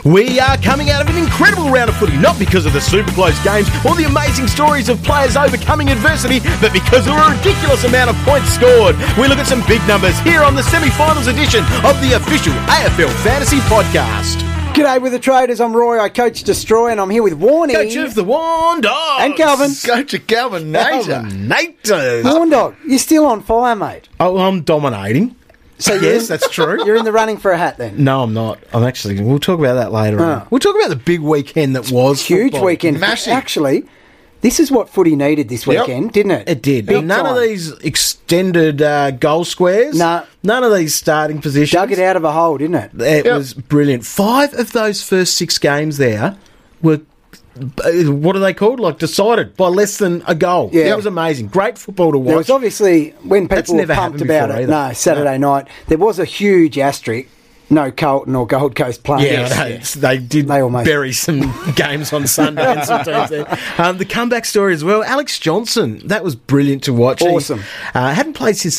We are coming out of an incredible round of footy, not because of the super close games or the amazing stories of players overcoming adversity, but because of a ridiculous amount of points scored. We look at some big numbers here on the semi-finals edition of the official AFL Fantasy Podcast. G'day with the Traders, I'm Roy, I coach Destroy, and I'm here with Warnie. Coach of the Warn Dogs. And Calvin. Coach of Calvin Nater. Warn Dog, you're still on fire, mate. Oh, I'm dominating. So Yes, that's true. You're in the running for a hat then? No, I'm not. We'll talk about that later on. We'll talk about the big weekend that was. Huge football. weekend. Massive. Actually, this is what footy needed this weekend, didn't it? It did. Big None time. of these extended goal squares. No. None of these starting positions. Dug it out of a hole, didn't it? It was brilliant. 5 of those first 6 games there were, what are they called? Like decided by less than a goal. Yeah. It was amazing. Great football to watch. There was obviously, when That's people were never pumped happened about before it, either. Saturday night, there was a huge asterisk. No Carlton or Gold Coast playing. Yeah, they did They almost- bury some games on Sunday and some teams there. The comeback story as well. Alex Johnson, that was brilliant to watch. Awesome. He hadn't played since the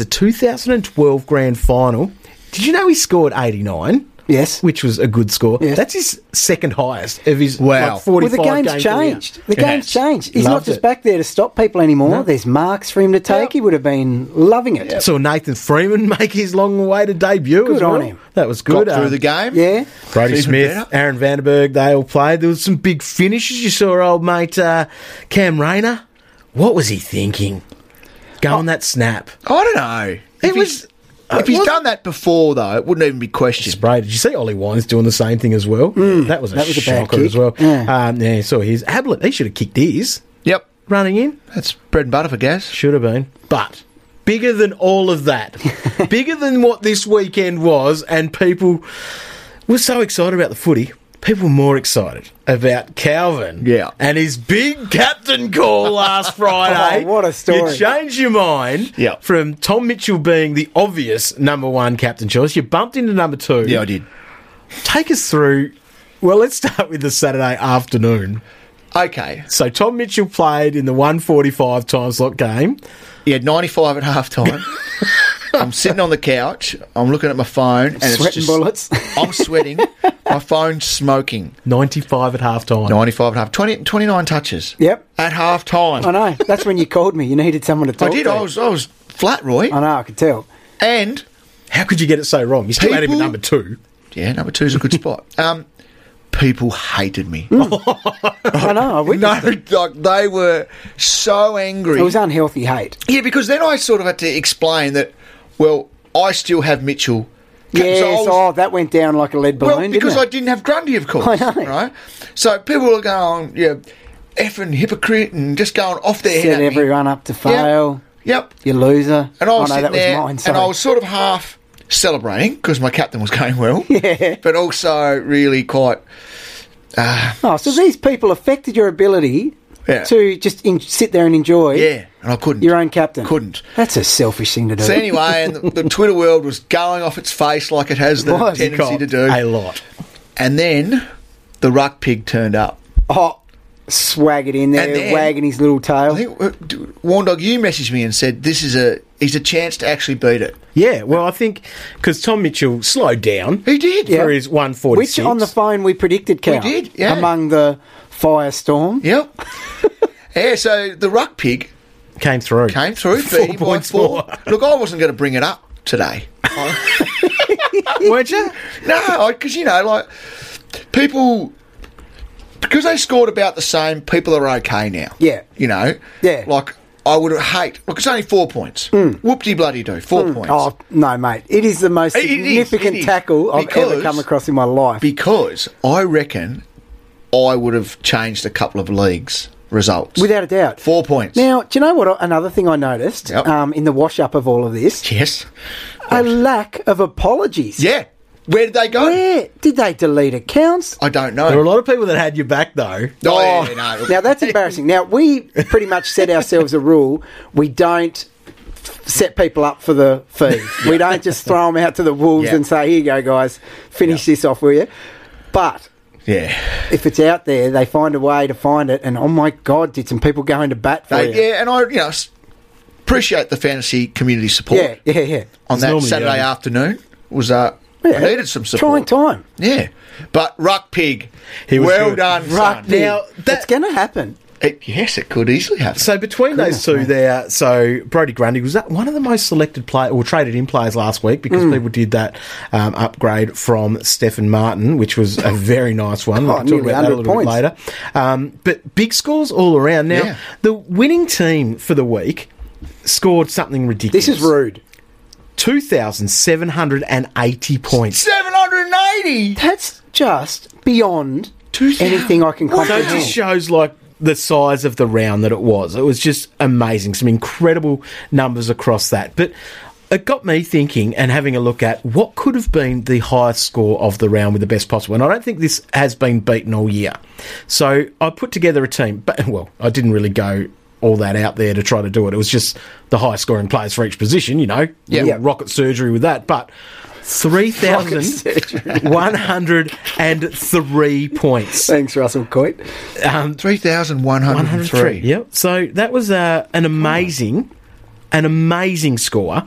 2012 Grand Final. Did you know he scored 89? Yes. Which was a good score. Yes. That's his second highest of his Wow. like 45 Well, the game's games changed. The game's Yes. changed. He's not Loved just it. back there to stop people anymore. No. There's marks for him to take. Yep. He would have been loving it. Saw Nathan Freeman make his long-awaited debut Good as well. on him. That was good. Got through the game. Yeah. Brody Even Smith, better. Aaron Vandenberg, they all played. There was some big finishes. You saw old mate Cam Rayner. What was he thinking? Going that snap. I don't know. It was... If he's done that before, though, it wouldn't even be questioned. Spray. Did you see Ollie Wines doing the same thing as well? That was a that was a bad shocker kick. as well. Yeah. Yeah, saw his. Ablett, he should have kicked his Yep. running in. That's bread and butter for Gaz. Should have been. But bigger than all of that, bigger than what this weekend was, and people were so excited about the footy, people were more excited about Calvin Yeah. and his big captain call last Friday. Oh, what a story. You changed your mind Yeah. from Tom Mitchell being the obvious number 1 captain choice. You bumped into number 2. Yeah, I did. Take us through... Well, let's start with the Saturday afternoon. Okay. So Tom Mitchell played in the 1:45 time slot game. He had 95 at half time. I'm sitting on the couch. I'm looking at my phone. And Sweating it's just, bullets. I'm sweating. My phone's smoking. 95 at half time. 95 at half. 29 touches. Yep. At half time. I know. That's when you called me. You needed someone to talk I did. to. I was flat, Roy. I know, I could tell. And, How could you get it so wrong? You still had him at People- number 2. yeah, number 2's a good spot. People hated me. I know. I witnessed No, like they were so angry. It was unhealthy hate. Yeah, because then I sort of had to explain that, well, I still have Mitchell. Yes, So I was- that went down like a lead balloon, well, because didn't I it? didn't have Grundy, of course. I know. Right? So people were going, yeah, effing hypocrite and just going off their head Set at me. everyone up to fail. Yep. You loser. And I was oh, no, sitting that there, was mine. and Sorry. I was sort of half celebrating because my captain was going well. Yeah. But also really quite... Oh, so these people affected your ability Yeah. to just sit there and enjoy Yeah, and I couldn't. your own captain. Couldn't. That's a selfish thing to do. So anyway, and the Twitter world was going off its face like it has the Was. tendency to do. A lot. And then the ruck pig turned up. Oh, swag it in there, And then- wagging his little tail. I think Warn Dog, you messaged me and said he's a chance to actually beat it. Yeah, well, I think because Tom Mitchell slowed down He did. Yeah. for his 146. Which on the phone we predicted, Cal. We did, yeah. Among the firestorm. Yep. Yeah. So the ruck pig came through. came through, 4 beating by points 4. more. Look, I wasn't going to bring it up today. Weren't you? No, because like people. Because they scored about the same, people are okay now. Yeah. Yeah. Like, I would hate... Look, it's only 4 points. Whoop-de-bloody-do, 4 points. Oh, no, mate. It is the most It is, significant it is. tackle I've ever Because- come across in my life. Because I reckon I would have changed a couple of leagues' results. Without a doubt. 4 points. Now, do you know what? Another thing I noticed Yep. in the wash-up of all of this? Yes. A lack of apologies. Yeah. Where did they go? Where? Did they delete accounts? I don't know. There were a lot of people that had your back, though. Oh, yeah, no. Now, that's embarrassing. Now, we pretty much set ourselves a rule. We don't set people up for the fee. We don't just throw them out to the wolves Yeah. and say, here you go, guys, finish this off, will you? But Yeah. if it's out there, they find a way to find it. And, oh, my God, did some people go into bat for you? Yeah, and I, appreciate the fantasy community support Yeah. on It's that normally Saturday the afternoon. Was It I needed some Trying support. time. Yeah. But Ruck Pig, He was well good. done, Ruck son. Pig. Now, That's going to happen. Yes, it could easily happen. So between those two there, so Brodie Grundy was that one of the most selected traded in players last week because people did that upgrade from Stephen Martin, which was a very nice one. We'll talk nearly about that a 100 little bit points. later. But big scores all around. Now, the winning team for the week scored something ridiculous. This is rude. 2,780 points. 780. That's just beyond anything I can So it comprehend. just shows like the size of the round that it was. It was just amazing. Some incredible numbers across that. But it got me thinking and having a look at what could have been the highest score of the round with the best possible. And I don't think this has been beaten all year. So I put together a team. But, well, I didn't really go all that out there to try to do it. It was just the highest scoring players for each position, Yeah. rocket surgery with that. But 3,103 points. Thanks, Russell Coit. 3,103. Yep. So that was an amazing score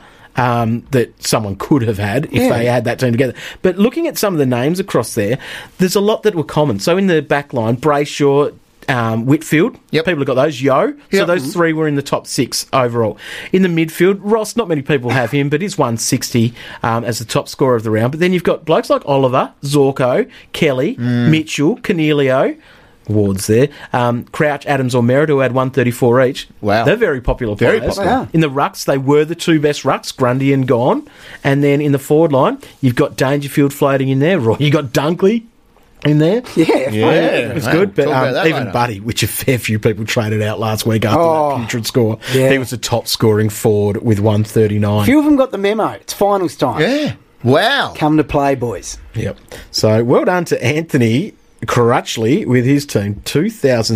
that someone could have had if they had that team together. But looking at some of the names across there's a lot that were common. So in the back line, Brayshaw, Whitfield, people have got those. So those three were in the top 6 overall. In the midfield, Ross, not many people have him, but he's 160 as the top scorer of the round. But then you've got blokes like Oliver, Zorko, Kelly, Mitchell, Cornelio, Wards there, Crouch, Adams or Merritt, who had 134 each. Wow. They're very popular Very players. popular. Wow. In the rucks, they were the two best rucks, Grundy and Gone. And then in the forward line, you've got Dangerfield floating in there. Roy, you got Dunkley in there. Yeah. It was good, but Talk about that even later. Buddy, which a fair few people traded out last week after that putrid score, yeah. he was the top scoring forward with 139. Few of them got the memo. It's finals time. Yeah. Wow. Come to play, boys. Yep. So well done to Anthony Crutchley with his team, What a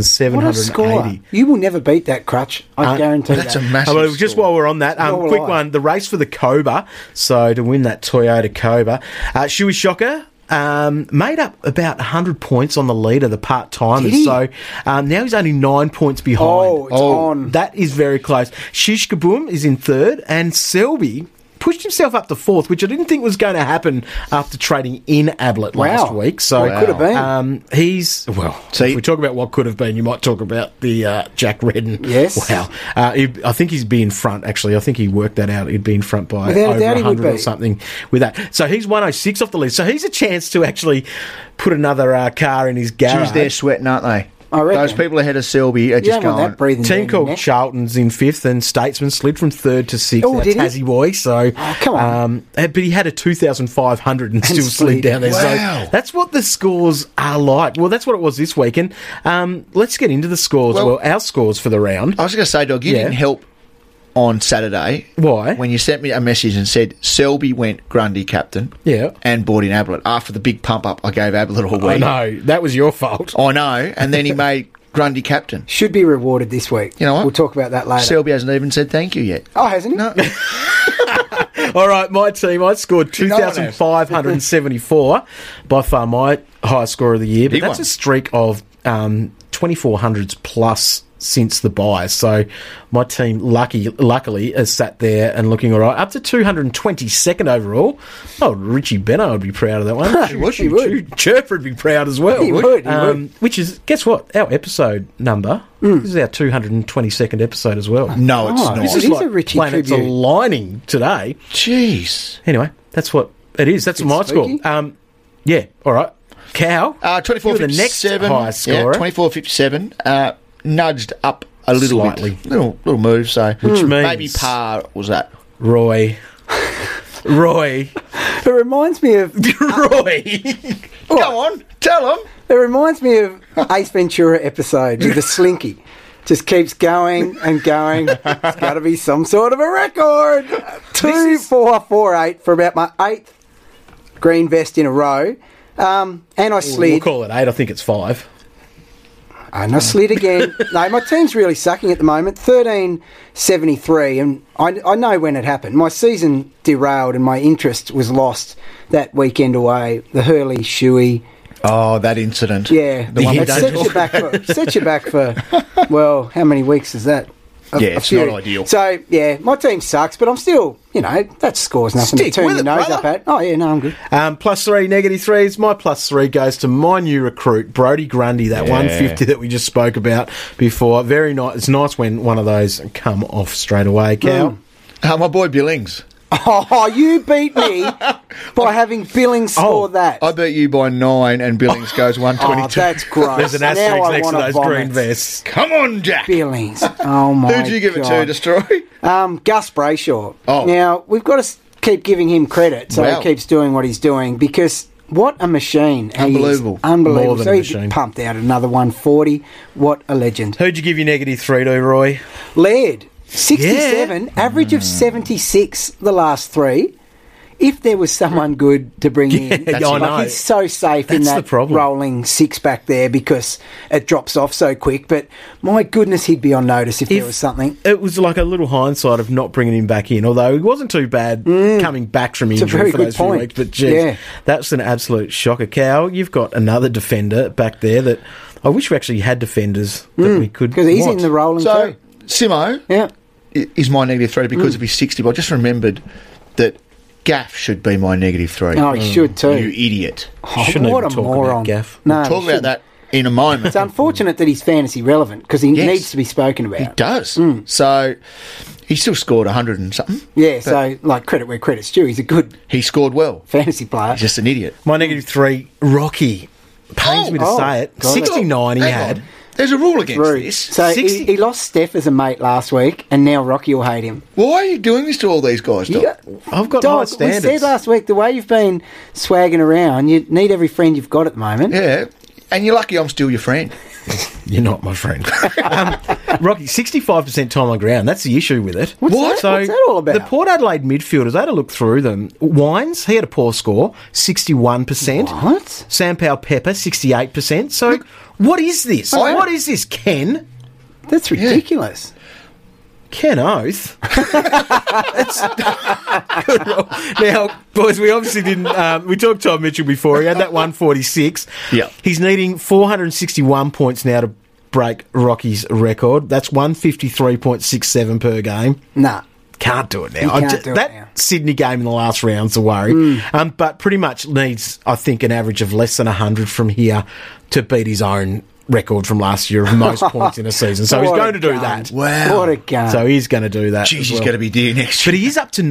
score. 2,780. You will never beat that, Crutch. I guarantee That's a that. massive Well, just score. while we're on that, Nor will quick I. one, the race for the Cobra. So to win that Toyota Cobra, Shuey Shocker made up about 100 points on the leader, the part-timers. Did he? So now he's only 9 points behind. Oh, it's on. That is very close. Shish Kaboom is in third, and Selby pushed himself up to fourth, which I didn't think was going to happen after trading in Ablett last week. So What could have been. he's See- if we talk about what could have been, you might talk about the Jack Redden. Yes. Wow. I think he'd be in front, actually. I think he worked that out. He'd be in front by Without a over doubt he would 100 or be. something with that. So he's 106 off the list. So he's a chance to actually put another car in his garage. Jeez, they're sweating, aren't they? I reckon. Those people ahead of Selby are You just don't want going. that breathing Team down your called neck. Charlton's in fifth, and Statesman slid from third to sixth. Oh, Our did he? Tassie boy. So, come on. but he had a 2,500 and still slid slid. down there. Wow. So that's what the scores are like. Well, that's what it was this weekend. Let's get into the scores. Well- Well, our scores for the round. I was going to say, Dog, you Yeah. didn't help on Saturday. Why? When you sent me a message and said Selby went Grundy captain. Yeah. And bought in Ablett. After the big pump up I gave Ablett all I week. know that was your fault. I know. And then he made Grundy captain. Should be rewarded this week. You know what? We'll talk about that later. Selby hasn't even said thank you yet. Oh, hasn't he? No. All right, my team. I scored No one has. 2,574. By far my highest score of the year. But Big that's one. a streak of 2,400s plus since the buy. So my team luckily has sat there and looking all right. Up to 222nd overall. Oh, Richie Benno would be proud of that one. He would. Chirper would be proud as well. He would. Which is, guess what? Our episode number. This is our 222nd episode as well. No, it's Oh, not. this This is is a like Richie planets tribute. aligning today. Jeez. Anyway, that's what it is. That's Bit my spooky. score. Yeah, all right. Cow, 24 you're the next 57. highest scorer. Yeah, 24.57. Nudged up a little Slightly. bit. Little move, so. Which means- maybe par was that. Roy. It reminds me of Roy. Go on, tell them. It reminds me of Ace Ventura episode with the Slinky. Just keeps going and going. It's got to be some sort of a record. 2, 4, 4, 8 for about my 8th green vest in a row. And I We'll slid. call it 8. I think it's 5. And I slid again. No, my team's really sucking at the moment. 13.73, and I know when it happened. My season derailed and my interest was lost that weekend away. The Hurley Shuey. Oh, that incident. Yeah, The one we it don't sets talk you back for, well, how many weeks is that? Yeah, it's few. not ideal. So, yeah, my team sucks, but I'm still, that score's nothing Stick to turn with your it, nose brother. up at. Oh, yeah, no, I'm good. +3, -3s. My +3 goes to my new recruit, Brodie Grundy, that 150 that we just spoke about before. Very nice. It's nice when one of those come off straight away, Cal. My boy Billings. Oh, you beat me by having Billings score that. I beat you by 9 and Billings goes 122. Oh, that's gross. There's an Now asterisk I next to wanna those vomit. green vests. Come on, Jack. Billings. Oh, my God. Who'd you give it to, Destroy? Gus Brayshaw. Oh. Now, we've got to keep giving him credit so Wow. he keeps doing what he's doing because what a machine. he is. Unbelievable. Unbelievable. More than So a he machine. pumped out another 140. What a legend. Who'd you give your -3 to, Roy? Laird, 67, average of 76 the last three. If there was someone good to bring in, I know. he's so safe in That's that the problem. rolling six back there because it drops off so quick. But my goodness, he'd be on notice if there was something. It was like a little hindsight of not bringing him back in, although he wasn't too bad coming back from a injury very for good those few point. weeks. But, geez, Yeah. that's an absolute shocker. Cal, you've got another defender back there that I wish we actually had defenders that we could Because he's want. in the rolling So, too. Simo Yeah. is my -3 because of his 60, but I just remembered that Gaff should be my -3. Oh, he should too. You idiot. Oh, Shouldn't what a even talk moron. about Gaff. No, Talk he about shouldn't. that in a moment. It's unfortunate that he's fantasy relevant because he Yes. needs to be spoken about. He does. So he still scored 100 and something. Yeah, so like credit where credit's due. He's a good He scored well. fantasy player. He's just an idiot. My -3, Rocky. Pains me to Oh, say it. got it. 69 he Hang had. on. There's a rule against Rude. this. So 60 he lost Steph as a mate last week, and now Rocky will hate him. Why are you doing this to all these guys, Doc? I've got high Dog, we standards. said last week, the way you've been swagging around, you need every friend you've got at the moment. Yeah. And you're lucky I'm still your friend. You're not my friend. Rocky, 65% time on ground. That's the issue with it. What's that? What's that all about? The Port Adelaide midfielders, I had a look through them. Wines, he had a poor score, 61%. What? Sam Powell Pepper, 68%. So, what is this? What is this, Ken? That's ridiculous. Ken Oath. Now, boys, we obviously didn't. We talked Tom Mitchell before. He had that 146. Yeah. He's needing 461 points now to break Rocky's record. That's 153.67 per game. Nah. Can't do it now. You can't do it that now. Sydney game in the last round's a worry. But pretty much needs, I think, an average of less than 100 from here to beat his own record from last year of most points in a season. So he's What a going to do gun. that. Wow. What a gun. So he's going to do that. Jeez, as he's well. going to be dear next But year. he is up to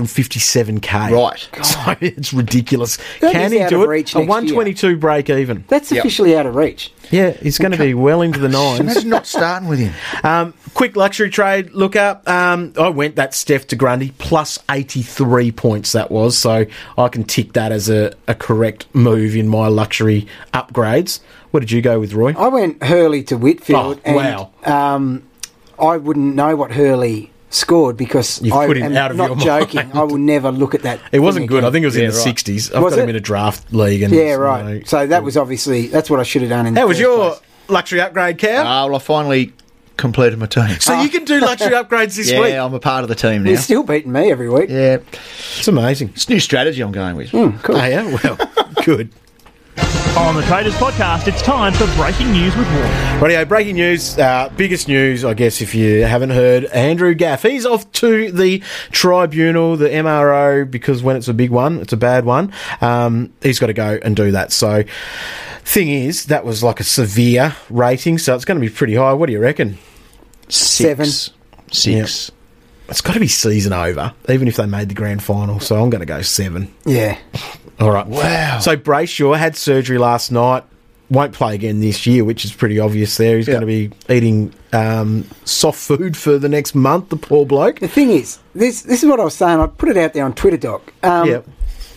957k. Right. So it's ridiculous. That Can is he out do of it? reach A next 122 break even. That's Yep. officially out of reach. Yeah, he's going to be well into the nines. Imagine not starting with him. Quick luxury trade look up. I went that Steph to Grundy plus 83 points that was. So I can tick that as a correct move in my luxury upgrades. What did you go with, Roy? I went Hurley to Whitfield. Oh, wow. And, I wouldn't know what Hurley scored because You've I put him am out of not your joking. mind. I will never look at that. It wasn't thing good. again. I think it was in Yeah, the right. 60s. I've Was got him it? in a draft league. And Yeah, right. So that was obviously that's what I should have done in. How the was first your place. luxury upgrade, Cal? Well, I finally completed my team. So you can do luxury upgrades this yeah, week. I'm a part of the team now. You're still beating me every week. Yeah. It's amazing. It's a new strategy I'm going with. Cool. Oh, yeah? Well, good. On the Traders Podcast, it's time for Breaking News with Roy. Rightio, breaking news, biggest news, I guess, if you haven't heard, Andrew Gaff. He's off to the tribunal, the MRO, because when it's a big one, it's a bad one. He's got to go and do that. So, thing is, that was like a severe rating, so it's going to be pretty high. What do you reckon? 7. 6. It's got to be season over, even if they made the grand final, so I'm going to go 7. Yeah. All right. Wow. So Brayshaw had surgery last night. Won't play again this year, which is pretty obvious there. He's Yeah. going to be eating soft food for the next month, the poor bloke. The thing is, this is what I was saying. I put it out there on Twitter, Doc. Yep.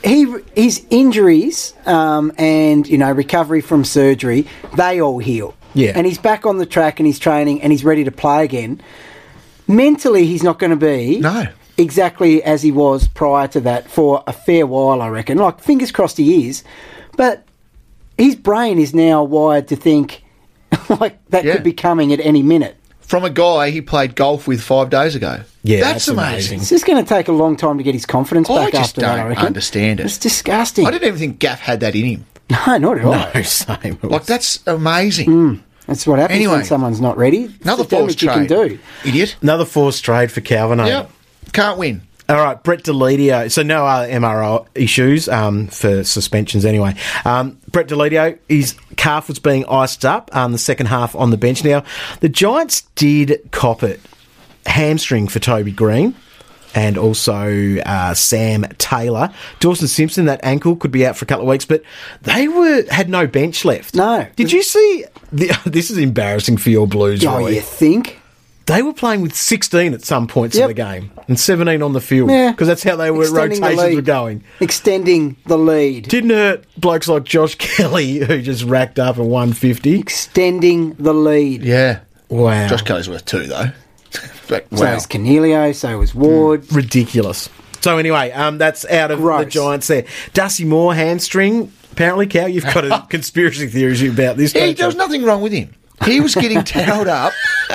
His injuries and recovery from surgery, they all heal. Yeah. And he's back on the track and he's training and he's ready to play again. Mentally, he's not going to be exactly as he was prior to that for a fair while, I reckon. Like, fingers crossed he is. But his brain is now wired to think like that Yeah. could be coming at any minute. From a guy he played golf with 5 days ago. Yeah, That's that's amazing. amazing. It's just going to take a long time to get his confidence I back just after that, I don't reckon. understand it. It's disgusting. I didn't even think Gaff had that in him. No, not at all. No, same. Like, that's amazing. That's what happens Anyway. when someone's not ready. It's Another the damage forced you can trade. do. Idiot. Another forced trade for Calvin. Yep. Can't win. All right, Brett Deledio. So no other MRO issues for suspensions anyway. Brett Deledio, his calf was being iced up the second half on the bench. Now, the Giants did cop it. Hamstring for Toby Green and also Sam Taylor. Dawson Simpson, that ankle could be out for a couple of weeks, but they had no bench left. No. Did you see... this is embarrassing for your Blues, Oh, Roy. you think? They were playing with 16 at some points Yep. in the game and 17 on the field Yeah. because that's how they were Extending the rotations lead. were going. Extending the lead. Didn't hurt blokes like Josh Kelly who just racked up a 150. Extending the lead. Yeah. Wow. Josh Kelly's worth 2, though. But, So was Cornelio, so was Ward. Ridiculous. So anyway, that's out of the Gross. Giants there. Dusty Moore, hamstring. Apparently, Cal, you've got a conspiracy theories about this. Yeah, don't there was you? nothing wrong with him. He was getting towed up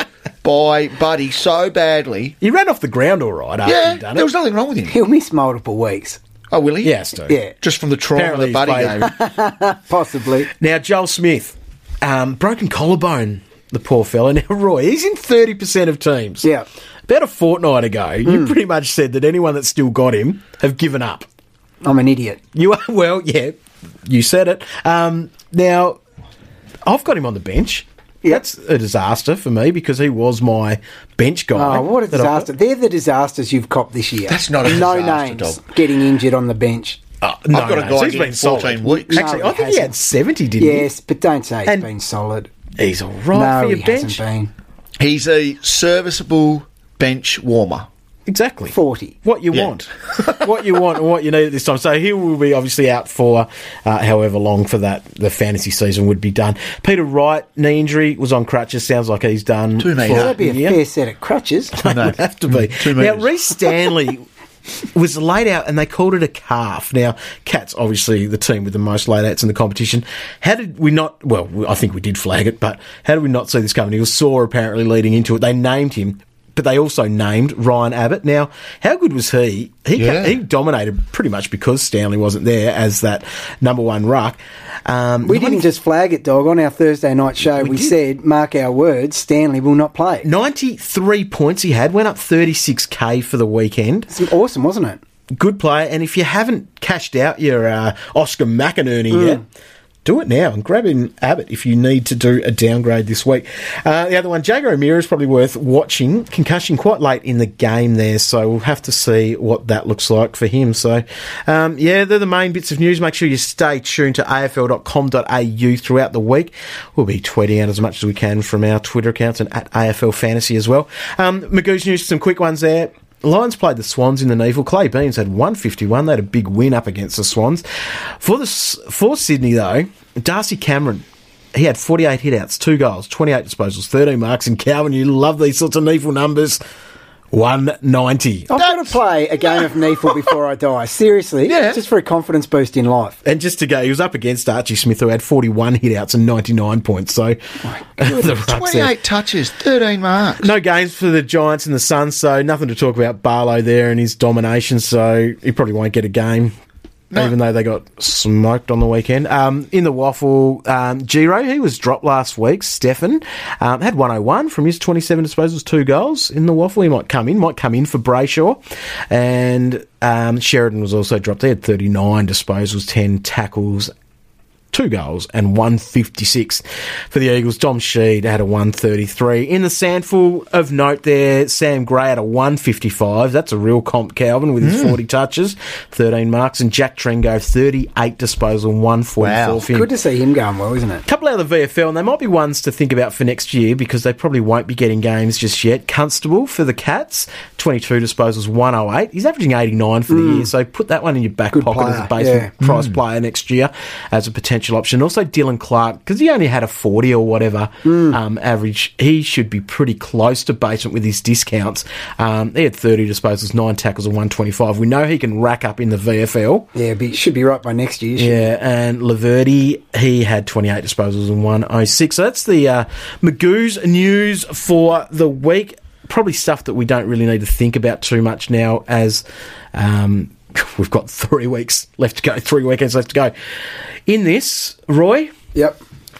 by Buddy so badly. He ran off the ground all right after Yeah, he'd done there it. was nothing wrong with him. He'll miss multiple weeks. Oh, will he? Yes, dude. Yeah, Just from the trauma Apparently that Buddy he's gave. possibly. Now, Joel Smith, broken collarbone, the poor fella. Now, Roy, he's in 30% of teams. Yeah. About a fortnight ago, you pretty much said that anyone that's still got him have given up. I'm an idiot. You are, well, yeah, you said it. Now, I've got him on the bench. Yep. That's a disaster for me because he was my bench guy. Oh, what a that I've got. disaster. They're the disasters you've copped this year. That's not a No disaster, names dog. getting injured on the bench. No, I've got a guy so he's getting been solid. 14 weeks. Actually, No, I he think he had hasn't. 70, didn't Yes, but don't say he's And- been solid. he? He's all right No, for your he bench. hasn't been. He's a serviceable bench warmer. Exactly. 40. What you Yeah. want. What you want and what you need at this time. So he will be obviously out for however long for that the fantasy season would be done. Peter Wright, knee injury, was on crutches. Sounds like he's done 2 metres. for That'd be a year. fair set of crutches. It would have to be. 2 Now, metres. Reece Stanley was laid out and they called it a calf. Now, Cats, obviously the team with the most laid outs in the competition. How did we not, well, I think we did flag it, but how did we not see this coming? He was sore apparently leading into it. They named him, but they also named Ryan Abbott. Now, how good was he? He dominated pretty much because Stanley wasn't there as that number one ruck. We didn't just flag it, dog. On our Thursday night show, we did. said, mark our words, Stanley will not play. 93 points he had, went up 36k for the weekend. It's awesome, wasn't it? Good player, and if you haven't cashed out your Oscar McInerney yet, do it now and grab in Abbott if you need to do a downgrade this week. The other one, Jago O'Meara, is probably worth watching. Concussion quite late in the game there, so we'll have to see what that looks like for him. So, yeah, they're the main bits of news. Make sure you stay tuned to afl.com.au throughout the week. We'll be tweeting out as much as we can from our Twitter accounts and at AFL Fantasy as well. Magoo's news, some quick ones there. Lions played the Swans in the Neville. Clay Beams had 151. They had a big win up against the Swans. For Sydney, though, Darcy Cameron, he had 48 hitouts, 2 goals, 28 disposals, 13 marks. And Calvin, you love these sorts of Neville numbers. 190. I've got to play a game of Neefle before I die. Seriously. Yeah. Just for a confidence boost in life. And just to go, he was up against Archie Smith, who had 41 hitouts and 99 points. So, the rucks there. 28 touches, 13 marks. No games for the Giants and the Suns, so nothing to talk about Barlow there and his domination, so he probably won't get a game, even though they got smoked on the weekend. In the Waffle, Giro, he was dropped last week. Stefan had 101 from his 27 disposals, 2 goals. In the Waffle, he might come in for Brayshaw. And Sheridan was also dropped. He had 39 disposals, 10 tackles, 2 goals and 156 for the Eagles. Dom Sheed had a 133. In the Sandful of note there, Sam Gray had a 155. That's a real comp, Calvin, with his 40 touches, 13 marks. And Jack Trengo, 38 disposal, 144 Wow. for him. Good to see him going well, isn't it? A couple out of the VFL, and they might be ones to think about for next year because they probably won't be getting games just yet. Constable for the Cats, 22 disposals, 108. He's averaging 89 for the year, so put that one in your back Good pocket as a player, basement price player next year as a potential option. Also, Dylan Clark, because he only had a 40 or whatever average, he should be pretty close to basement with his discounts. He had 30 disposals, 9 tackles, and 125. We know he can rack up in the VFL. Yeah, but he should be right by next year. Yeah, and Laverty, he had 28 disposals and 106. So that's the Magoo's news for the week. Probably stuff that we don't really need to think about too much now as we've got 3 weeks left to go, 3 weekends left to go. In this, Roy, Yep.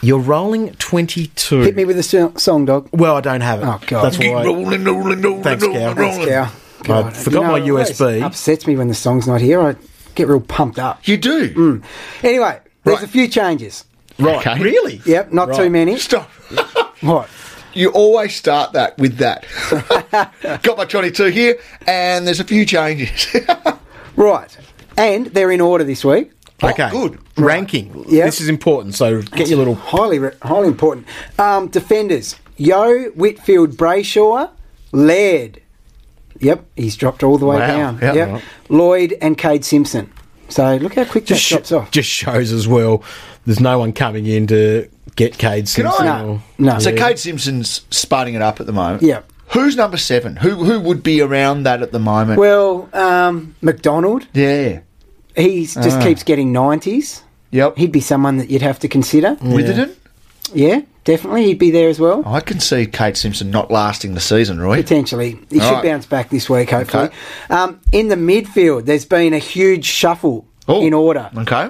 You're rolling 22. Hit me with a song, dog. Well, I don't have it. Oh, God. That's why. Rolling. Thanks, Cal. Thanks, Cow. I forgot my it always USB. upsets me when the song's not here. I get real pumped up. You do? Anyway, there's Right. a few changes. Right. Okay. Really? Yep, not too many. Stop. What? You always start that with that. Got my 22 here, and there's a few changes. Right. And they're in order this week. Okay. good. Ranking. Yep. This is important, so get your little... Highly important. Defenders. Yo, Whitfield, Brayshaw, Laird. Yep, he's dropped all the way Wow. down. Yep. Yep. Right. Lloyd and Cade Simpson. So look how quick that drops off. Just shows as well, there's no one coming in to get Cade Simpson. I? or- No. So Cade Simpson's spudding it up at the moment. Yeah. Who's number 7? Who would be around that at the moment? Well, McDonald, yeah. he just keeps getting 90s. Yep. He'd be someone that you'd have to consider. Witherden? Yeah, definitely. He'd be there as well. I can see Cade Simpson not lasting the season, Roy. Potentially. He All should right. bounce back this week, hopefully. Okay. In the midfield, there's been a huge shuffle in order. Okay.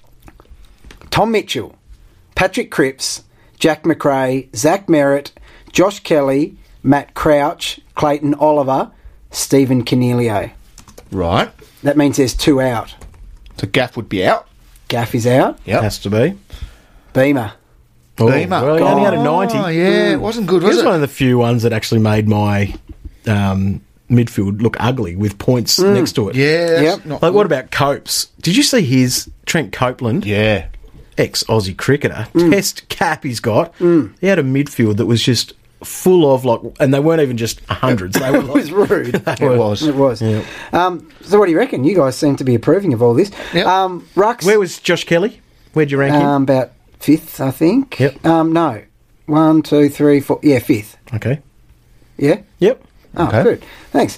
Tom Mitchell, Patrick Cripps, Jack McRae, Zach Merritt, Josh Kelly, Matt Crouch, Clayton Oliver, Stephen Cornelio. Right. That means there's 2 out. So Gaff would be out. Gaff is out. Yep. Has to be. Beamer. Oh, Beamer. well, he only had a 90. Oh, yeah. It wasn't good, He was was it? one of the few ones that actually made my midfield look ugly with points next to it. Yeah. That's Yep. not Like, good. what about Copes? Did you see his Trent Copeland, Yeah. ex-Aussie cricketer, test cap he's got? He had a midfield that was just full of, like, and they weren't even just hundreds. They were It was like, rude. It was. It was. Yeah. So what do you reckon? You guys seem to be approving of all this. Yep. Rucks, where was Josh Kelly? Where'd you rank him? about 5th, I think. Yep. No. 1, 2, 3, 4. Yeah, 5th. Okay. Yeah? Yep. Oh, Okay. good. Thanks.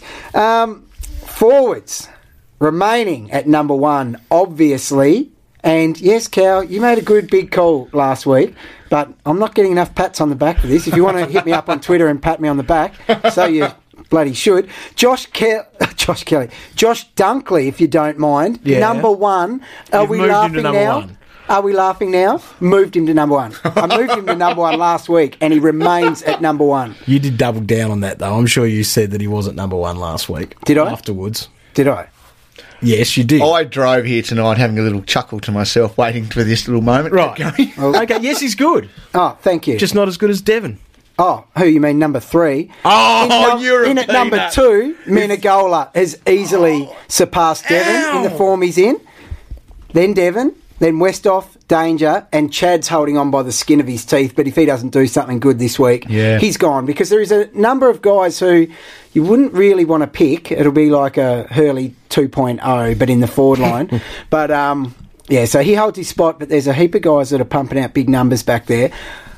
Forwards, remaining at number 1, obviously. And yes, Cal, you made a good big call last week, but I'm not getting enough pats on the back for this. If you want to hit me up on Twitter and pat me on the back, so you bloody should. Josh Kelly, Josh Dunkley, if you don't mind, Yeah. number 1. Are You've we moved him to laughing number now? 1. Are we laughing now? Moved him to number 1. I moved him to number 1 last week, and he remains at number 1. You did double down on that, though. I'm sure you said that he wasn't number 1 last week. Did I? Afterwards. Did I? Yes, you did. I drove here tonight having a little chuckle to myself, waiting for this little moment. Right. Going. Okay, yes, he's good. Oh, thank you. Just not as good as Devon. Oh, who you mean number 3? Oh, you're a in at number peanut. 2, Menegola has easily surpassed Devon in the form he's in. Then Devon, then Westhoff, Danger, and Chad's holding on by the skin of his teeth. But if he doesn't do something good this week, Yeah. he's gone. Because there is a number of guys who you wouldn't really want to pick. It'll be like a Hurley 2.0, but in the forward line. But, yeah, so he holds his spot, but there's a heap of guys that are pumping out big numbers back there.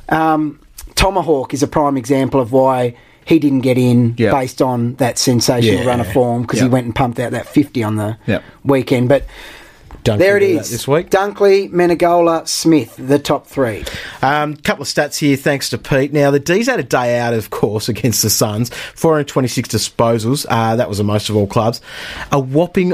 Tomahawk is a prime example of why he didn't get in Yep. based on that sensational Yeah. run of form, because he Yep. went and pumped out that 50 on the Yep. weekend. But Don't there it do that is. this week. Dunkley, Menegola, Smith, the top 3. Couple of stats here, thanks to Pete. Now, the D's had a day out, of course, against the Suns. 426 disposals. That was the most of all clubs. A whopping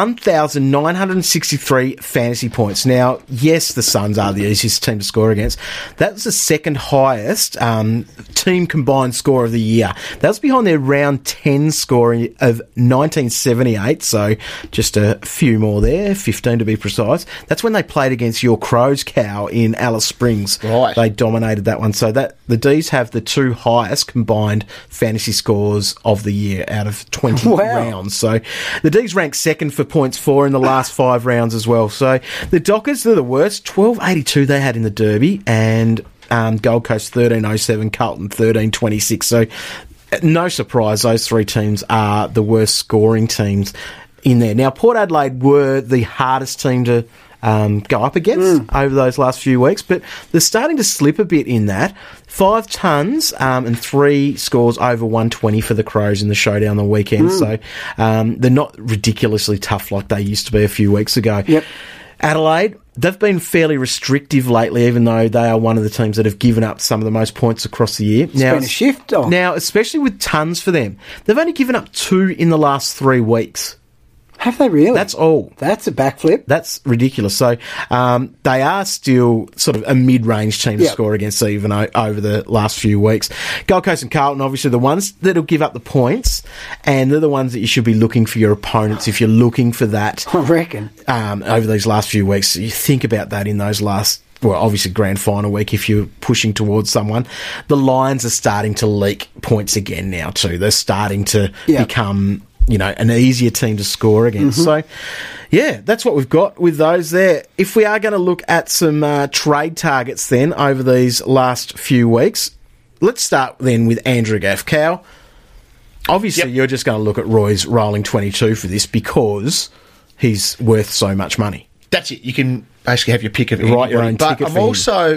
1,963 fantasy points. Now, yes, the Suns are the easiest team to score against. That's the second highest team combined score of the year. That was behind their round 10 scoring of 1978, so just a few more there, 15 to be precise. That's when they played against your Crows, Cow, in Alice Springs. Right. They dominated that one. So that the D's have the 2 highest combined fantasy scores of the year out of 20 Wow. rounds. So the D's ranked second for points for in the last 5 rounds as well. So the Dockers, they're the worst. 1282 they had in the Derby, and Gold Coast 1307, Carlton 1326. So no surprise, those 3 teams are the worst scoring teams in there. Now, Port Adelaide were the hardest team to go up against over those last few weeks, but they're starting to slip a bit in that. 5 tons and 3 scores over 120 for the Crows in the showdown on the weekend, so they're not ridiculously tough like they used to be a few weeks ago. Yep. Adelaide, they've been fairly restrictive lately, even though they are one of the teams that have given up some of the most points across the year. It's been a shift. Oh. Now, especially with tons for them, they've only given up 2 in the last 3 weeks. Have they really? That's all. That's a backflip. That's ridiculous. So they are still sort of a mid-range team to Yep. score against even over the last few weeks. Gold Coast and Carlton, obviously the ones that'll give up the points, and they're the ones that you should be looking for your opponents if you're looking for that I reckon. over these last few weeks. You think about that in those last... Well, obviously grand final week if you're pushing towards someone. The Lions are starting to leak points again now too. They're starting to Yep. become... an easier team to score against. So, yeah, that's what we've got with those there. If we are going to look at some trade targets then over these last few weeks, let's start then with Andrew Gaff. Cal, obviously you're just going to look at Roy's rolling 22 for this because he's worth so much money. That's it. You can basically have your pick of Write your anybody. own But ticket I'm for him. also...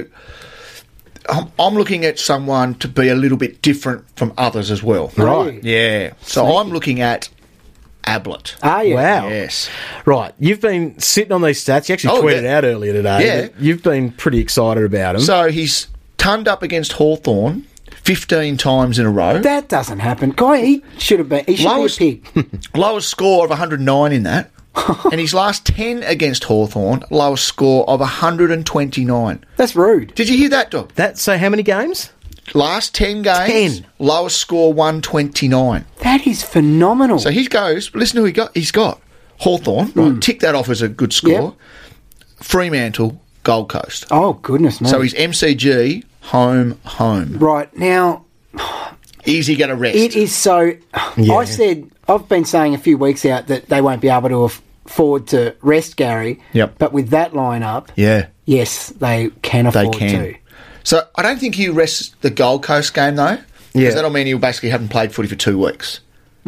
I'm looking at someone to be a little bit different from others as well. Right. Yeah. So I'm looking at Ablett. Are you? Wow. Yes. Right, you've been sitting on these stats. You actually tweeted out earlier today. Yeah. That you've been pretty excited about him. So he's turned up against Hawthorn 15 times in a row. That doesn't happen. Guy, he should have been. He should Lowest- be a pig. Lowest score of 109 in that. And his last 10 against Hawthorn, lowest score of 129. That's rude. Did you hear that, Doc? So how many games? Last 10 games, 10. lowest score 129. That is phenomenal. So he goes, listen who he's got. Hawthorn, right, tick that off as a good score. Yep. Fremantle, Gold Coast. oh, goodness me. So he's MCG, home. Right, now, Easy going to rest. it is so... Yeah. I've been saying a few weeks out that they won't be able to afford to rest Gary. Yep. But with that lineup, Yeah, yes, they can afford they can. to. So I don't think he rests the Gold Coast game, though. Yeah. Because that'll mean he'll basically haven't played footy for 2 weeks.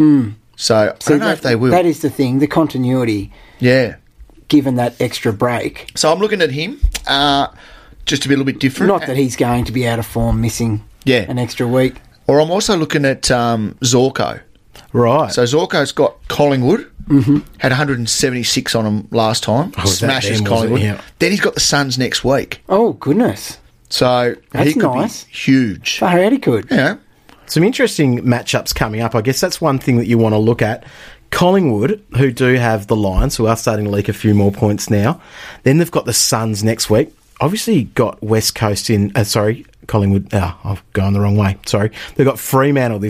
So I don't know if they will. That is the thing, the continuity, Yeah. given that extra break. So I'm looking at him just to be a little bit different. Not that he's going to be out of form, missing Yeah. an extra week. Or I'm also looking at Zorko. Right. So Zorko's got Collingwood, had 176 on him last time. Oh, was that Smashes them, was it? Collingwood. Yeah. Then he's got the Suns next week. Oh, goodness. So That's he could nice. be huge. Far out he could. Yeah. Some interesting matchups coming up. I guess that's one thing that you want to look at. Collingwood, who do have the Lions, who are starting to leak a few more points now. Then they've got the Suns next week. Obviously got West Coast in... Collingwood... I've gone the wrong way. Sorry. They've got Fremantle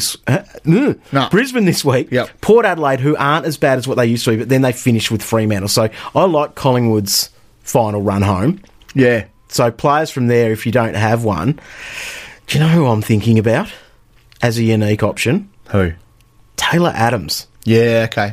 Brisbane this week. Yep. Port Adelaide, who aren't as bad as what they used to be, but then they finish with Fremantle. So I like Collingwood's final run home. Yeah. So players from there, if you don't have one... Do you know who I'm thinking about as a unique option? Who? Taylor Adams. Yeah, okay.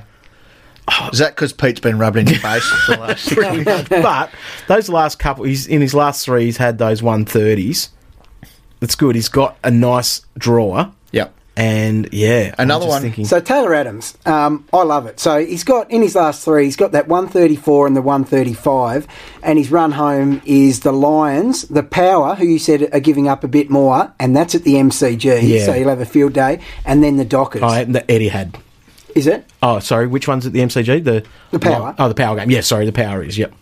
Is that because Pete's been rubbing in your face for the last... But those last couple, in his last three, he's had those 130s. That's good. He's got a nice drawer. Yep. And, yeah. Another I'm just one. Thinking, So Taylor Adams, I love it. So he's got, in his last three, he's got that 134 and the 135, and his run home is the Lions, the Power, who you said are giving up a bit more, and that's at the MCG, Yeah. so he'll have a field day, and then the Dockers. the Eddie had. Is it? Oh, sorry. Which one's at the MCG? The Power. Oh, the Power game. Yeah, sorry. The Power is, yep.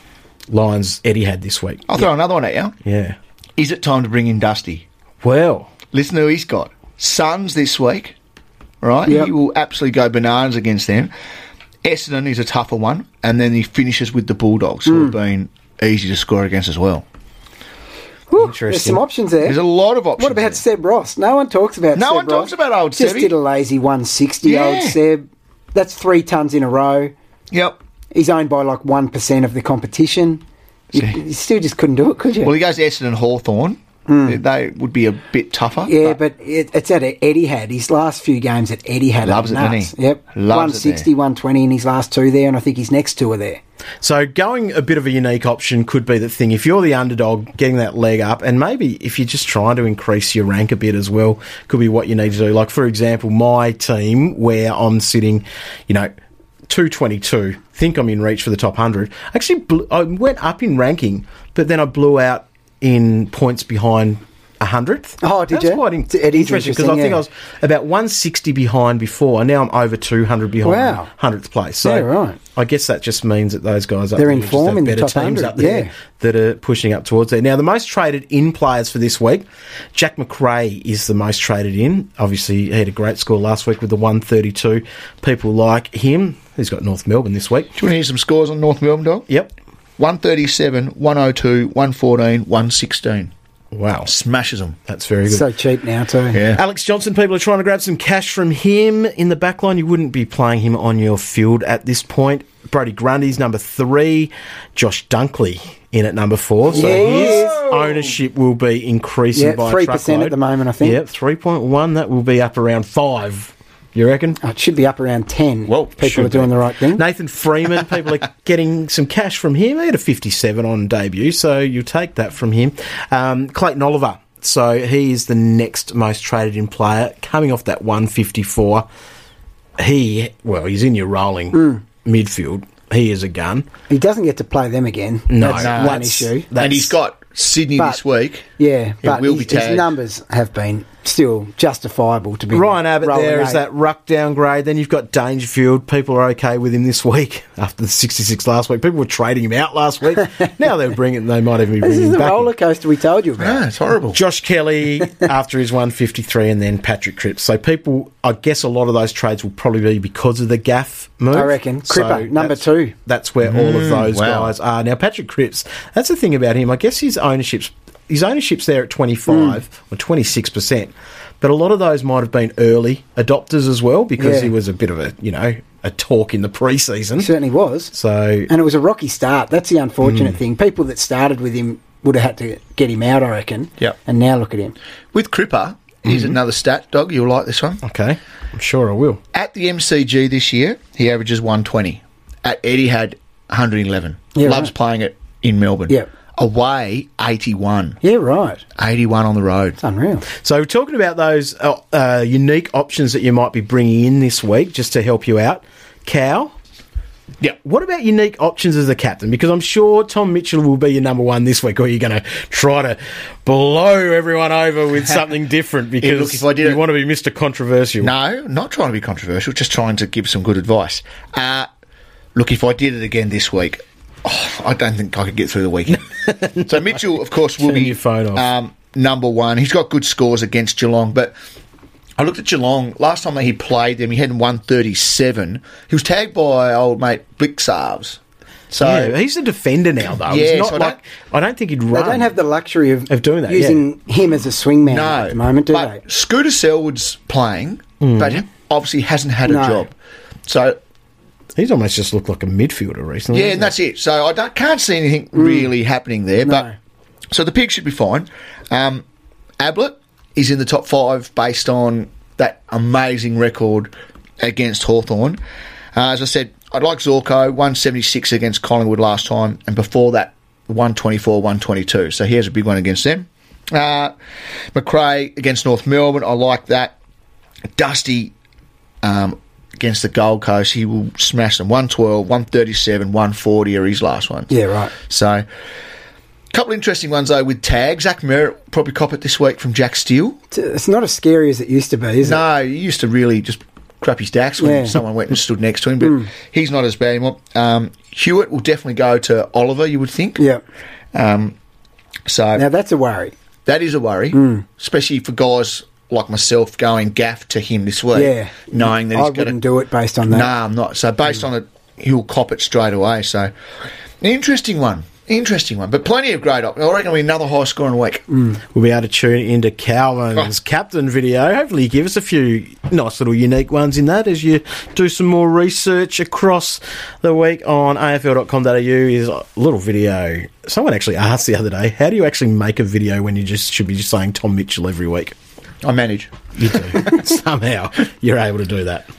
Lions, Eddie had this week. I'll throw another one at you. Yeah. Is it time to bring in Dusty? Well, Listen to who he's got. Suns this week, right? Yep. He will absolutely go bananas against them. Essendon is a tougher one, and then he finishes with the Bulldogs, who have been easy to score against as well. Whew, Interesting. there's some options there. There's a lot of options. What about there. Seb Ross? No one talks about No Seb one Ross. talks about old Just Sebby. did a lazy 160, old Yeah. Seb. That's 3 tons in a row. Yep. He's owned by like 1% of the competition. You still just couldn't do it, could you? Well, he goes to Essendon Hawthorn. They would be a bit tougher. Yeah, but it's at Etihad. His last few games at Etihad Loves are it, doesn't nuts. he? Yep, Loves it 160, 120 in his last 2 there, and I think his next 2 are there. so going a bit of a unique option could be the thing. If you're the underdog, getting that leg up, and maybe if you're just trying to increase your rank a bit as well, could be what you need to do. Like, for example, my team, where I'm sitting, 222, think I'm in reach for the top 100. Actually, I went up in ranking, but then I blew out in points behind 100th. Oh, did That's you? quite It is interesting because I think yeah. I was about 160 behind before, and now I'm over 200 behind Wow. 100th place. So Yeah, right. I guess that just means that those guys up They're there in just form have in the better top teams 100, up there yeah. that are pushing up towards there. Now, the most traded in players for this week, Jack McRae is the most traded in. Obviously, he had a great score last week with the 132. People like him. He's got North Melbourne this week. Do you want to hear some scores on North Melbourne, Dog? Yep. 137, 102, 114, 116. Wow. Smashes them. That's very good. So cheap now too. Yeah. Alex Johnson, people are trying to grab some cash from him in the back line. You wouldn't be playing him on your field at this point. Brody Grundy's number 3. Josh Dunkley in at number 4. So Yes. his ownership will be increasing Yeah, by 3% a truckload. at the moment, I think. Yeah, 3.1. That will be up around 5. You reckon? Oh, it should be up around 10. Well, People should are doing be. the right thing. Nathan Freeman, people are getting some cash from him. He had a 57 on debut, so you'll take that from him. Clayton Oliver. So he is the next most traded in player, coming off that 154. He's in your rolling midfield. He is a gun. He doesn't get to play them again. No, That's one issue. And he's got Sydney But- this week. Yeah, but will be his tagged. numbers have been still justifiable to be Ryan Abbott rolling there is 8. that ruck downgrade. Then you've got Dangerfield. People are okay with him this week after the 66 last week. People were trading him out last week. Now they're bringing. They might even be This bringing is him the back. roller coaster we told you about. Yeah, it's horrible. Josh Kelly after his 153, and then Patrick Cripps. So people, I guess a lot of those trades will probably be because of the gaff move. I reckon. Cripper, number that's- 2. That's where all of those wow. guys are. Now, Patrick Cripps, that's the thing about him. I guess his ownership's there at 25 or 26%. But a lot of those might have been early adopters as well because Yeah. he was a bit of a talk in the pre-season. Certainly was. So And it was a rocky start. That's the unfortunate thing. People that started with him would have had to get him out, I reckon. Yep. And now look at him. With Cripper, here's another stat, Dog. You'll like this one. okay, I'm sure I will. At the MCG this year, he averages 120. At Etihad, 111. Yeah, Loves right. playing it in Melbourne. Yep. Away, 81. Yeah, right. 81 on the road. It's unreal. So we're talking about those unique options that you might be bringing in this week just to help you out. Cal, Yeah. what about unique options as a captain? Because I'm sure Tom Mitchell will be your number 1 this week, or you're going to try to blow everyone over with something different because look, if I did you it- want to be Mr. Controversial. No, not trying to be controversial, just trying to give some good advice. Look, if I did it again this week, I don't think I could get through the weekend. So Mitchell, of course, will Turn be your phone off. number 1. He's got good scores against Geelong, but I looked at Geelong. Last time that he played them, he had 137. He was tagged by old mate Blixarves. So Yeah, he's a defender now, though. Yeah, it's so not I don't think he'd run. They don't have the luxury of doing that, using him as a swingman no, at the moment, do but they? Scooter Selwood's playing, but obviously hasn't had a No. job. So He's almost just looked like a midfielder recently. yeah, hasn't and that's it. So I can't see anything really happening there. No. But so the pig should be fine. Ablett is in the top 5 based on that amazing record against Hawthorn. As I said, I'd like Zorko, 176 against Collingwood last time, and before that, 124, 122. So he has a big one against them. McRae against North Melbourne, I like that. Dusty against the Gold Coast, he will smash them. 112, 137, 140 are his last ones. Yeah, right. So, a couple interesting ones though with tags. Zach Merritt will probably cop it this week from Jack Steele. It's not as scary as it used to be, is it? No, he used to really just crap his dacks when Yeah. someone went and stood next to him, but he's not as bad anymore. Hewitt will definitely go to Oliver, you would think. Yeah. So Now that's a worry. that is a worry, especially for guys like myself going gaff to him this week, Yeah. knowing that I he's going wouldn't do it based on that. No, I'm not. So based on it, he'll cop it straight away. So an interesting one. But plenty of great options. I reckon it'll be another high scoring week. We'll be able to tune into Calvin's captain video. Hopefully you give us a few nice little unique ones in that as you do some more research across the week on afl.com.au. Is a little video. Someone actually asked the other day, how do you actually make a video when you just should be just saying Tom Mitchell every week? I manage. You do. Somehow you're able to do that.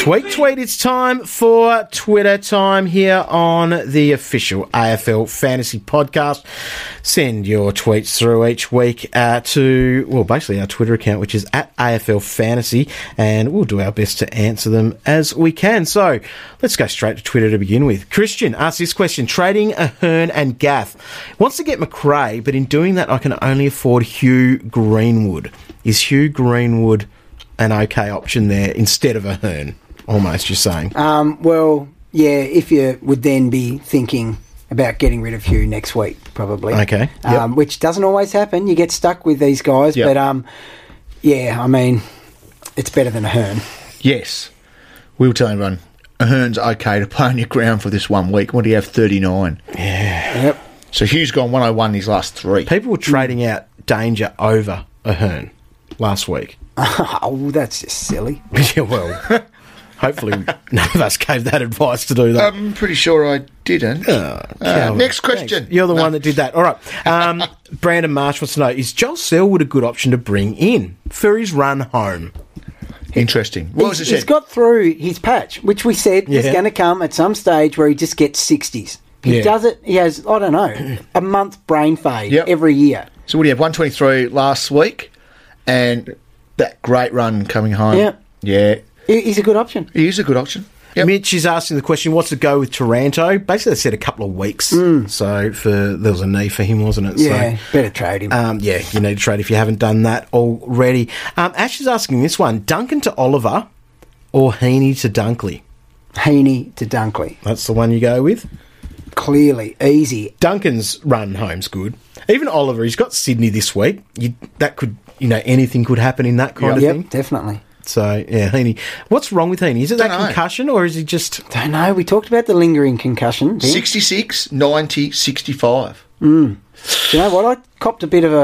Tweet. It's time for Twitter time here on the official AFL Fantasy Podcast. Send your tweets through each week to, well, basically our Twitter account, which is at AFL Fantasy, and we'll do our best to answer them as we can. So let's go straight to Twitter to begin with. Christian asks this question: trading Ahern and Gaff. Wants to get McRae, but in doing that I can only afford Hugh Greenwood. Is Hugh Greenwood an okay option there instead of Ahern? Almost, you're saying. Well, yeah, if you would then be thinking about getting rid of Hugh next week, probably. Okay. Yep. Which doesn't always happen. You get stuck with these guys. Yep. But, yeah, I mean, it's better than Ahern. Yes. We'll tell everyone, Ahern's okay to play on your ground for this 1 week. What do you have, 39? Yeah. Yep. So Hugh's gone 101 his last 3. People were trading out Danger over Ahern last week. Oh, that's just silly. Yeah, well, hopefully none of us gave that advice to do that. I'm pretty sure I didn't. Calvin, Next question. thanks. You're the one that did that. All right. Brandon Marsh wants to know, is Joel Selwood a good option to bring in for his run home? Interesting. What was it He's said? got through his patch, which we said was Yeah. going to come at some stage where he just gets 60s. He Yeah. does it, he has, I don't know, a month brain fade Yep. every year. So what do you have, 123 last week, and that great run coming home. Yep. Yeah. He's a good option. He is a good option. Yep. Mitch is asking the question, what's the go with Taranto? Basically, they said a couple of weeks. So there was a knee for him, wasn't it? Yeah, better trade him. Yeah, you need to trade if you haven't done that already. Ash is asking this one, Duncan to Oliver or Heaney to Dunkley? Heaney to Dunkley. That's the one you go with? Clearly, easy. Duncan's run home's good. Even Oliver, he's got Sydney this week. That could, anything could happen in that kind of thing. Yep, definitely. So, yeah, Heaney. What's wrong with Heaney? Is it that Dunno. concussion or is he just... Don't know. We talked about the lingering concussion. 66, 90, 65. Do you know what? I copped a bit of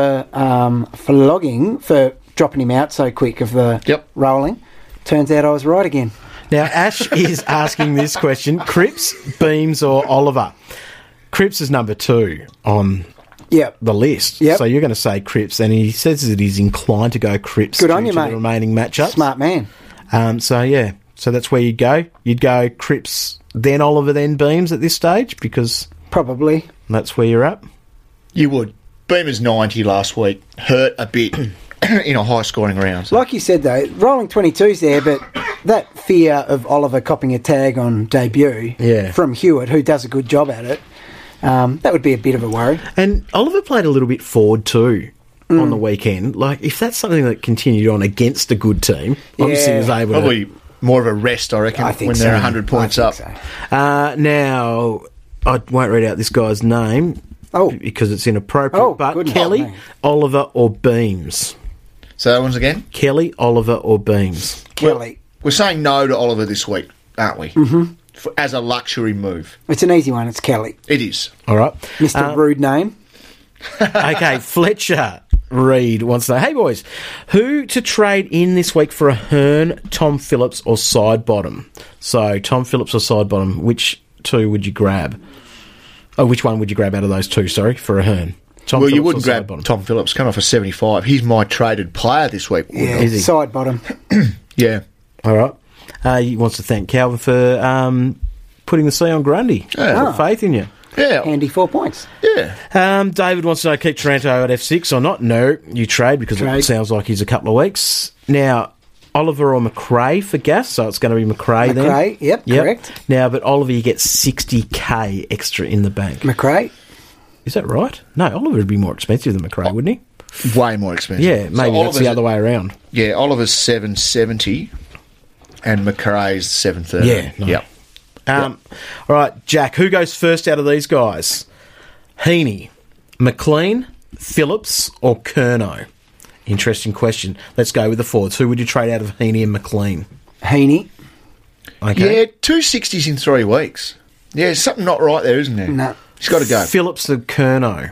a flogging for dropping him out so quick of the Yep. rolling. Turns out I was right again. Now, Ash is asking this question, Cripps, Beams or Oliver? Cripps is number 2 on Yep. the list. Yep. So you're going to say Cripps, and he says that he's inclined to go Cripps Good on due you, to mate. the remaining matchups. Smart man. So that's where you'd go. You'd go Cripps, then Oliver, then Beams at this stage, because Probably. that's where you're at. You would. Beamer's 90 last week. Hurt a bit in a high-scoring round. So. Like you said, though, rolling 22's there, but that fear of Oliver copping a tag on debut Yeah. from Hewitt, who does a good job at it, that would be a bit of a worry. And Oliver played a little bit forward too on the weekend. Like, if that's something that continued on against a good team, obviously he was able Probably more of a rest, I reckon, I think when so. they're 100 points I up. think so. to... now, I won't read out this guy's name because it's inappropriate, Oh, but goodness. Kelly, Oh, man. Oliver or Beams? So that one's again? Kelly, Oliver or Beams? Kelly. We're saying no to Oliver this week, aren't we? Mm-hmm. As a luxury move. It's an easy one. It's Kelly. It is. All right. Mr. Rude name. Okay, Fletcher Reed wants to know, hey boys, who to trade in this week for Ahern, Tom Phillips or Sidebottom? So, Tom Phillips or Sidebottom, which two would you grab? Oh, which one would you grab out of those two, sorry, for Ahern? Tom Well, you Phillips wouldn't or grab Sidebottom? Tom Phillips, coming off a 75. He's my traded player this week. Yeah, Is he? side bottom. Yeah. All right. He wants to thank Calvin for putting the C on Grundy. Yeah. Put faith in you. Yeah. Handy 4 points. Yeah. David wants to know, keep Taranto at F6 or not? No, you trade because it Trade. sounds like he's a couple of weeks. Now, Oliver or McRae for gas, so it's going to be McRae then. McRae, yep, correct. Now, but Oliver, you get 60k extra in the bank. McRae. Is that right? No, Oliver would be more expensive than McRae, wouldn't he? Way more expensive. Yeah, maybe So that's Oliver's the other way around. Yeah, Oliver's 770 and McRae's 730. Yeah, no. Yep. All right, Jack, who goes first out of these guys? Heaney, McLean, Phillips or Curnow? Interesting question. Let's go with the forwards. Who would you trade out of Heaney and McLean? Heaney. Okay. Yeah, 2 60s in 3 weeks. Yeah, there's something not right there, isn't there? No. He's got to go. Phillips and Curnow.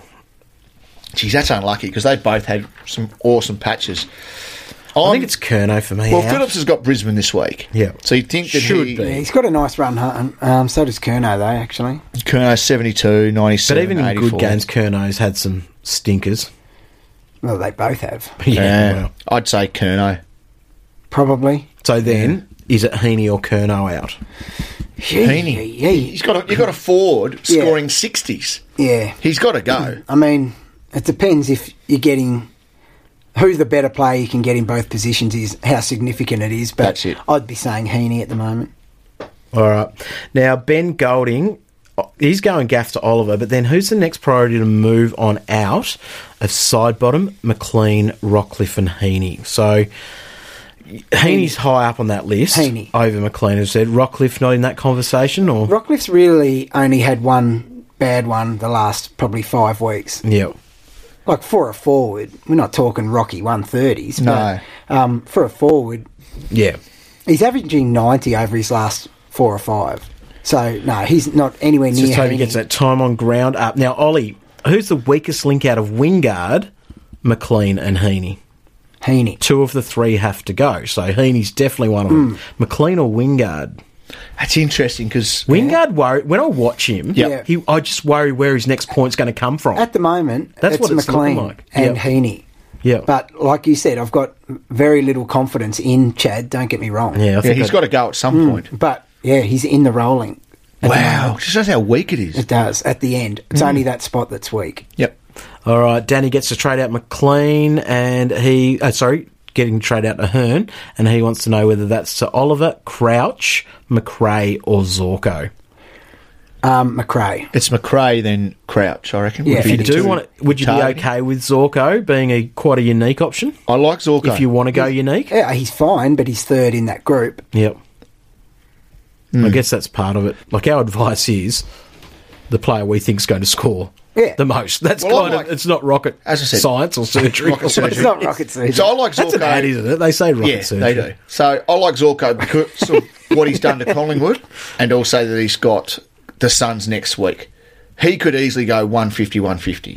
Geez, that's unlucky because they both had some awesome patches. I think it's Curnow for me. Well, out. Phillips has got Brisbane this week. Yeah. So you think that Should he... be. Yeah, he's got a nice run. So does Curnow, though, actually. Curnow 72, 97, But even in 84. good games, Curnow's had some stinkers. Well, they both have. Yeah. well. I'd say Curnow. Probably. So then, is it Heaney or Curnow out? Heaney. Yeah. You've got a forward scoring 60s. Yeah. He's got to go. I mean, it depends if you're getting... Who the better player you can get in both positions is, how significant it is. But That's it. I'd be saying Heaney at the moment. All right. Now, Ben Golding, he's going gaff to Oliver, but then who's the next priority to move on out of Sidebottom, McLean, Rockcliffe and Heaney? So Heaney's high up on that list Heaney. over McLean, as said. Rockcliffe not in that conversation? Or Rockcliffe's really only had one bad one the last probably 5 weeks. Yeah. Like, for a forward, we're not talking Rocky 130s. No. But, for a forward, Yeah. he's averaging 90 over his last 4 or 5. So, no, he's not anywhere near Just hope he Heaney. gets that time on ground up. Now, Ollie, who's the weakest link out of Wingard, McLean and Heaney? Heaney. 2 of the 3 have to go, so Heaney's definitely one of them. McLean or Wingard? That's interesting because Wingard, worry when I watch him, Yep. I just worry where his next point's going to come from. At the moment, That's it's what it's McLean looking like. and Yep. Heaney. Yeah. But, like you said, I've got very little confidence in Chad, don't get me wrong. Yeah, I think he's got to go at some point. But, yeah, he's in the rolling. at the Wow, moment. just shows how weak it is. It does, at the end. It's only that spot that's weak. Yep. All right, Danny gets to trade out McLean, and getting to trade out to Hearn, and he wants to know whether that's to Oliver, Crouch, McRae, or Zorko. McRae. It's McRae then Crouch, I reckon. Yeah, would If be you the do two want it, would you be targeting. okay with Zorko being quite a unique option? I like Zorko. If you want to go unique? Yeah, he's fine, but he's third in that group. Yep. I guess that's part of it. Like, our advice is the player we think's going to score Yeah. the most. That's Well, kind I of, like- it's not rocket as I said, science or surgery. rocket surgery. It's not rocket surgery. So I like Zorko. That's an ad, isn't it? They say rocket Yeah, surgery. they do. So I like Zorko because of what he's done to Collingwood and also that he's got the Suns next week. He could easily go 150, 150.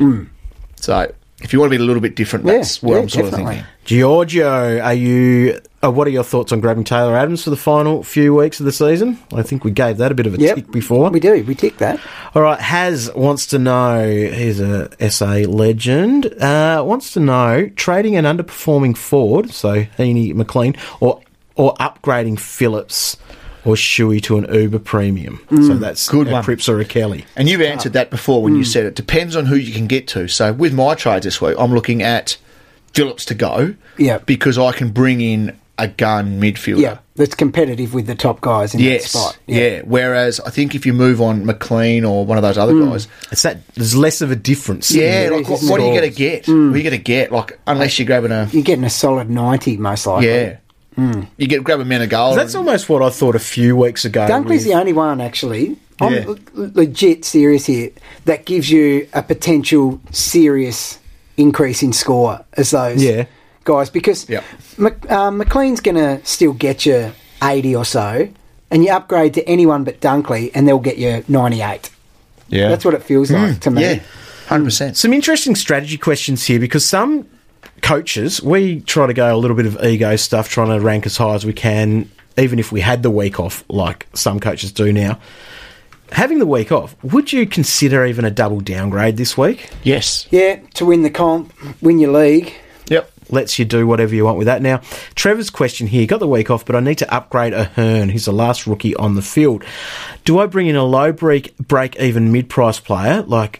So if you want to be a little bit different, that's what I'm sort definitely. of thinking. Giorgio, what are your thoughts on grabbing Taylor Adams for the final few weeks of the season? I think we gave that a bit of a tick before. We do. We tick that. All right, Haz wants to know, he's a SA legend, wants to know, trading an underperforming forward, so Heaney, McLean, or upgrading Phillips or Shuey to an Uber premium. So that's Good a one. Cripps or a Kelly. And you've answered that before when you said it depends on who you can get to. So with my trades this week, I'm looking at Phillips to go Yeah. because I can bring in a gun midfielder. Yeah, that's competitive with the top guys in that spot. Yeah. Whereas I think if you move on McLean or one of those other guys, It's that, there's less of a difference. yeah, it like is, what, isn't what are it? you going to get? What are you going to get? Like unless you're grabbing a You're getting a solid 90 most likely. yeah, you grab a Menegola. That's almost what I thought a few weeks ago. Dunkley's with- the only one, actually. I'm Yeah. legit serious here. That gives you a potential serious increase in score as those guys. Because Yep. McLean's going to still get you 80 or so, and you upgrade to anyone but Dunkley, and they'll get you 98. yeah, That's what it feels like to me. yeah, 100%. Some interesting strategy questions here because some coaches, we try to go a little bit of ego stuff, trying to rank as high as we can, even if we had the week off, like some coaches do now. Having the week off, would you consider even a double downgrade this week? Yes. Yeah, to win the comp, win your league. Yep. Lets you do whatever you want with that. Now, Trevor's question here, got the week off, but I need to upgrade Ahern, who's the last rookie on the field. Do I bring in a low break-even mid-price player like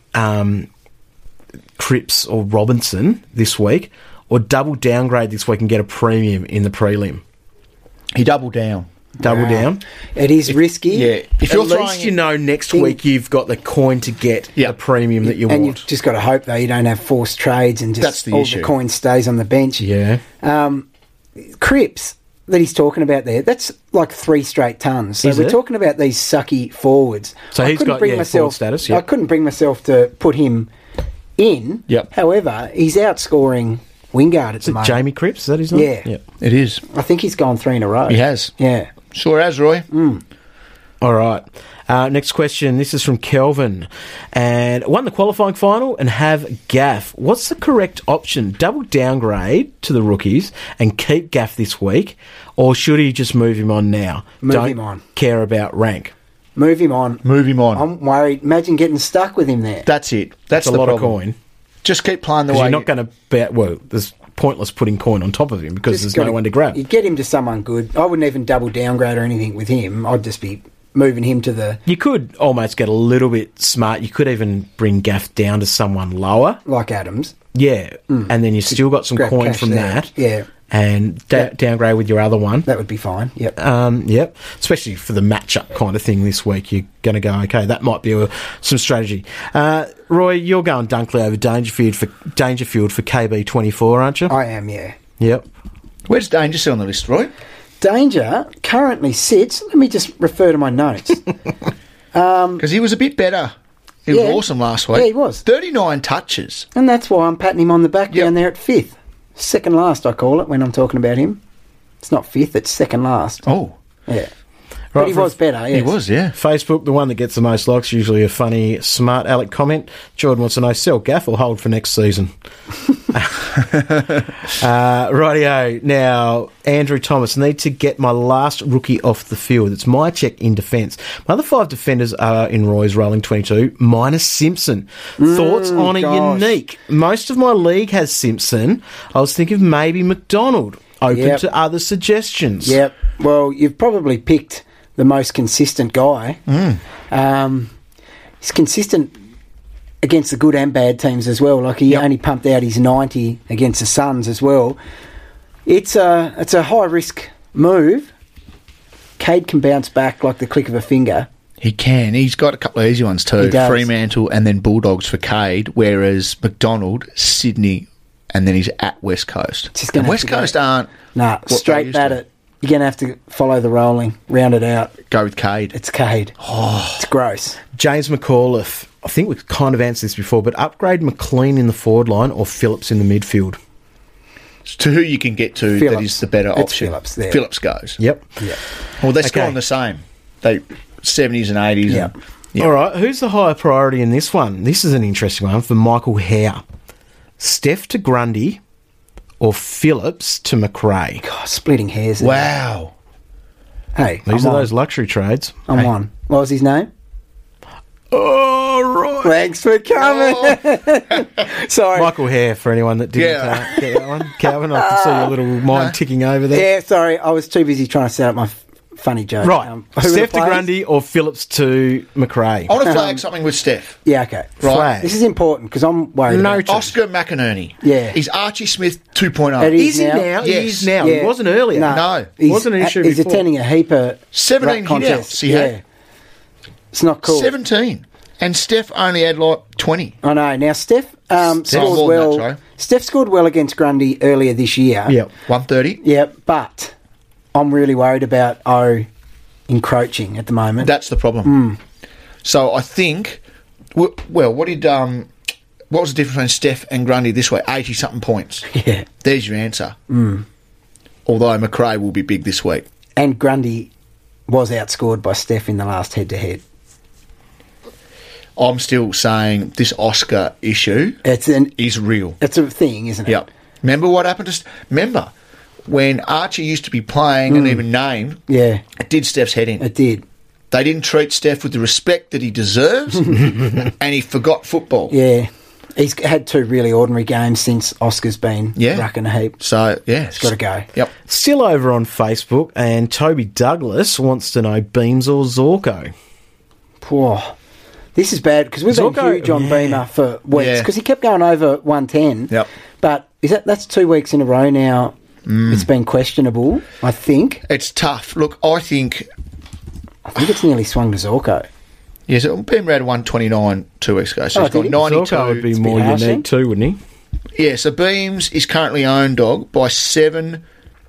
Cripps or Robinson this week, or double downgrade this week and get a premium in the prelim? He doubled down. Double down? It is risky. Yeah. If At you're least throwing you know next week you've got the coin to get Yeah. the premium that you And want. you've just got to hope, though, you don't have forced trades and That's just the all issue. the coin stays on the bench. Yeah. Cripps that he's talking about there, that's like 3 straight tons. So Is we're it? talking about these sucky forwards. So I he's couldn't got, bring forward status, yeah. I couldn't bring myself to put him in. Yep. However, he's outscoring Wingard at the moment. Jamie Cripps, is that his name? Yeah. It is. I think he's gone 3 in a row. He has. Yeah. Sure has, Roy. All right. Next question. This is from Kelvin. And won the qualifying final and have Gaff. What's the correct option? Double downgrade to the rookies and keep Gaff this week? Or should he just move him on now? Move him on. Care about rank. Move him on. Move him on. I'm worried. Imagine getting stuck with him there. That's it. That's It's a the lot problem. of coin. Just keep playing the Because way you're not going to bet. Well, there's pointless putting point on top of him because Just there's no one to grab. You get him to someone good. I wouldn't even double downgrade or anything with him. I'd just be moving him to the... You could almost get a little bit smart. You could even bring Gaff down to someone lower. Like Adams. Yeah, and then you've still got some grab coin cash from there. that. Yeah. And downgrade with your other one. That would be fine. Yep. Yep. Especially for the matchup kind of thing this week, you're going to go, okay, that might be some strategy. Roy, you're going Dunkley over Dangerfield for KB24, aren't you? I am, yeah. Yep. Where's Danger sit on the list, Roy? Danger currently sits... Let me just refer to my notes. Because he was a bit better. He was awesome last week. Yeah, he was. 39 touches. And that's why I'm patting him on the back Yep. down there at 5th. Second last, I call it, when I'm talking about him. It's not 5th, it's second last. Oh. Yeah. But he was better, yes. He was, yeah. Facebook, the one that gets the most likes, usually a funny, smart Alec comment. Jordan wants to know, sell Gaff or hold for next season? Rightio. Now, Andrew Thomas, need to get my last rookie off the field. It's my check in defence. My other 5 defenders are in Roy's rolling 22, minus Simpson. Thoughts on a gosh. unique? Most of my league has Simpson. I was thinking of maybe McDonald. Open to other suggestions. Yep. Well, you've probably picked the most consistent guy. He's consistent against the good and bad teams as well. Like he only pumped out his 90 against the Suns as well. It's a high risk move. Cade can bounce back like the click of a finger. He can. He's got a couple of easy ones too. He does. Fremantle and then Bulldogs for Cade, whereas McDonald, Sydney, and then he's at West Coast. Just gonna And have West to go. Coast aren't Nah, they straight used bat to. it. You're going to have to follow the rolling, round it out. Go with Cade. It's Cade. It's gross. James McAuliffe, I think we've kind of answered this before, but upgrade McLean in the forward line or Phillips in the midfield? To who you can get to Phillips. that is the better It's option. Phillips there. Phillips goes. Yep. Well, they're Okay. scoring the same. They 70s and 80s. Yep. And, yeah. All right, who's the higher priority in this one? This is an interesting one for Michael Hare. Steph to Grundy or Phillips to McRae? God, splitting hairs there. Wow. Hey, These I'm are on. those luxury trades. I'm on. What was his name? Oh, right. Thanks for coming. Sorry. Michael Hare, for anyone that didn't get that one. Calvin, I can see your little mind ticking over there. Yeah, sorry. I was too busy trying to set up my funny joke. Right, Who were the Steph to players? Grundy or Phillips to McRae? I want to flag something with Steph. Yeah, okay. Right. Flag. This is important because I'm worried No about Oscar McInerney. Yeah. He's Archie Smith 2.0. It Is he now? Yes. He is now. Yeah. He wasn't earlier. No. He's, Wasn't an issue He's before. attending a heap of 17 rap contests. hit-outs he had. It's not cool. 17. And Steph only had like 20. I know. Now, Steph scored more than well. that, Steph scored well against Grundy earlier this year. Yep. 130. Yeah, but I'm really worried about encroaching at the moment. That's the problem. So I think, well, what was the difference between Steph and Grundy this way? 80-something points. Yeah. There's your answer. Although McRae will be big this week. And Grundy was outscored by Steph in the last head-to-head. I'm still saying this Oscar issue It's is real. a thing, isn't it? Yep. Remember what happened to... Remember when Archie used to be playing and even named, Yeah, it did Steph's head in. it did. They didn't treat Steph with the respect that he deserves, and he forgot football. Yeah. He's had 2 really ordinary games since Oscar's been rucking a heap. So, yeah. It's got to go. Yep. Still over on Facebook, and Toby Douglas wants to know Beams or Zorko. Poor. This is bad because we've been Zorko, huge on yeah. Beamer for weeks Yeah. because he kept going over 110. Yep. But that's 2 weeks in a row now. It's been questionable, I think. It's tough. Look, I think It's nearly swung to Zorko. yes, Ben had 129 2 weeks ago, so he's did got he? 92. Zorko would be It's a more bit harsh, unique then. too, wouldn't he? Yeah, so Beams is currently owned, dog, by 7%.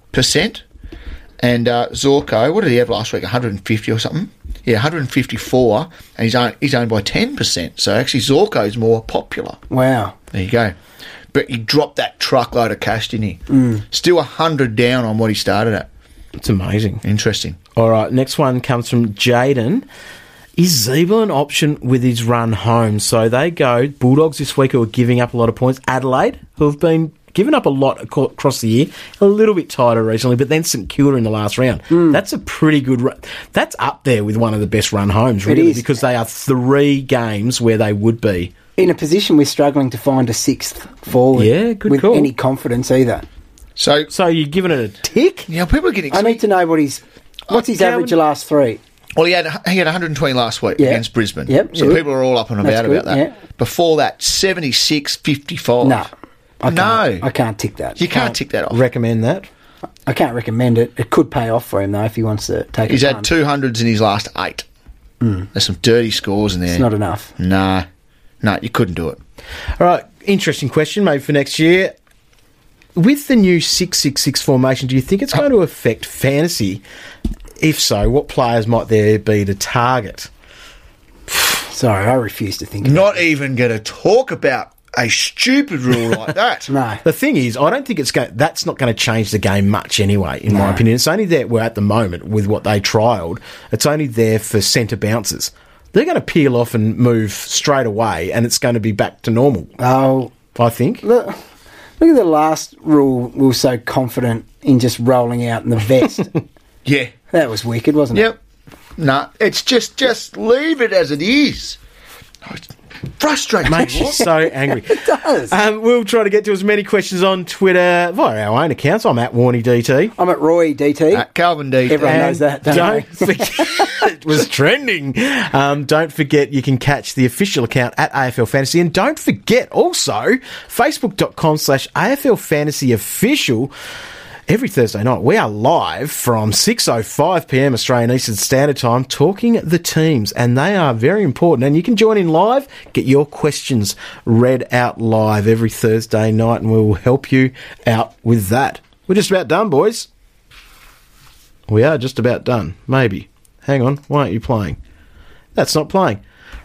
And Zorko, what did he have last week? 150 or something? Yeah, 154, and he's owned by 10%. So actually, Zorko's more popular. Wow. There you go. But he dropped that truckload of cash, didn't he? Still 100 down on what he started at. It's amazing. Interesting. All right, next one comes from Jaden. Is Zeeble an option with his run home? So they go Bulldogs this week who are giving up a lot of points. Adelaide, who have been given up a lot across the year, a little bit tighter recently, but then St Kilda in the last round. That's a pretty good run. That's up there with one of the best run homes, really, is. because they are 3 games where they would be in a position we're struggling to find a sixth forward. Yeah, good with call. any confidence either. So, So you're giving it a tick? yeah, people are getting I need to know what's his average the last three. Well, he had 120 last week Yeah. against Brisbane. Yep, So good. people are all up and That's about good, that. yeah. Before that, 76-55. No. No. I can't tick that. You can't tick that off. Recommend that. I can't recommend it. It could pay off for him, though, if he wants to take He's a had punt. 200s in his last 8. There's some dirty scores in there. It's not enough. Nah. No, you couldn't do it. All right, interesting question maybe for next year. With the new 6-6-6 formation, do you think it's going to affect fantasy? If so, what players might there be to target? Sorry, I refuse to think about Not even going to talk about a stupid rule like that. it. No. The thing is, I don't think that's not going to change the game much anyway, in my opinion. It's only there, well, at the moment, with what they trialled, it's only there for centre bouncers. They're going to peel off and move straight away, and it's going to be back to normal, Oh, I think. look at the last rule. We were so confident in just rolling out in the vest. Yeah. That was wicked, wasn't it? Yep. No, it's just leave it as it is. Oh, it frustrates Makes me. you so angry. It does. We'll try to get to as many questions on Twitter via our own accounts. I'm at WarneyDT. I'm at Roy DT. Calvin D. Everyone knows that, don't they? forget, it was trending. Don't forget you can catch the official account at AFL Fantasy. And don't forget also Facebook.com/AFL Fantasy Official. Every Thursday night, we are live from 6:05pm Australian Eastern Standard Time talking the teams, and they are very important. And you can join in live, get your questions read out live every Thursday night, and we will help you out with that. We're just about done, boys. We are just about done. Maybe. Hang on, why aren't you playing? That's not playing.